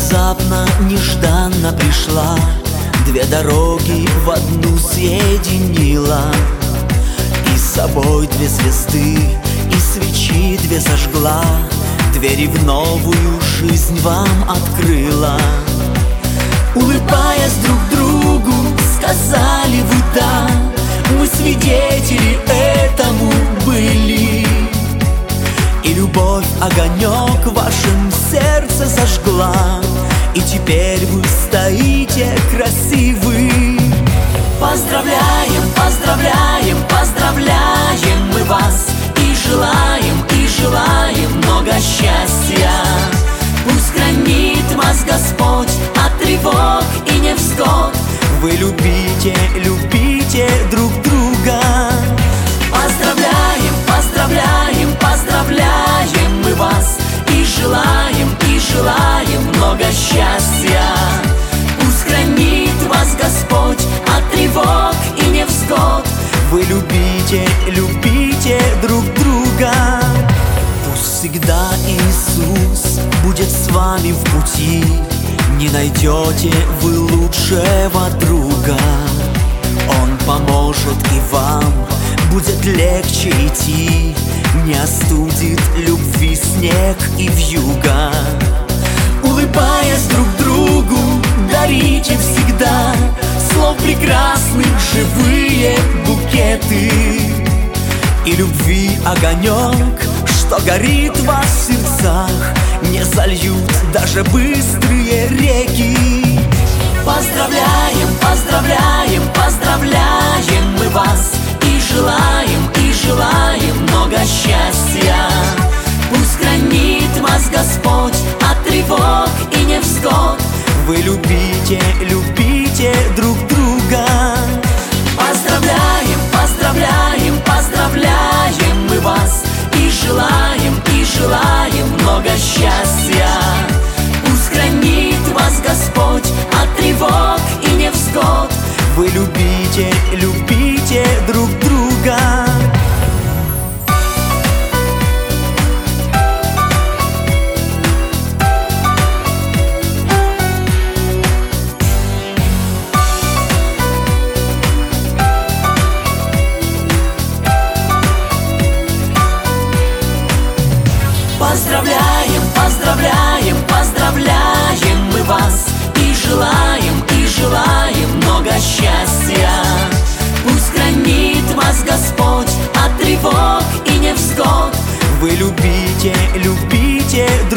Внезапно, нежданно пришла, две дороги в одну соединила. И с собой две звезды, и свечи две зажгла, двери в новую жизнь вам открыла. Улыбаясь друг другу, сказали вы да, мы свидетели этому были. И любовь огонек в вашем сердце зажгла, и теперь вы стоите красивы. Поздравляем, поздравляем, поздравляем мы вас, и желаем много счастья. Пусть хранит вас Господь от тревог и невзгод. Вы любите, любите друг друга. Поздравляем, поздравляем, поздравляем мы вас, и желаем много счастья. Пусть хранит вас Господь от тревог и невзгод. Вы любите, любите друг друга. Пусть всегда Иисус будет с вами в пути, не найдете вы лучшего друга. Он поможет и вам будет легче идти, не остудит любви снег и вьюга. Улыбаясь друг другу, дарите всегда слов прекрасных живые букеты. И любви огонек, что горит в вас в сердцах, не зальют даже быстрые реки. Поздравляем, поздравляем, поздравляем мы вас, и желаем много счастья. Пусть хранит вас Господь от тревог и невзгод. Вы любите, любите друг друга. Поздравляем, поздравляем, поздравляем мы вас, и желаем много счастья. Пусть хранит вас Господь от тревог и невзгод. Вы любите, любите друг друга. Поздравляем, поздравляем, поздравляем мы вас, и желаем много счастья. Пусть хранит вас Господь от тревог и невзгод. Вы любите, любите друг друга.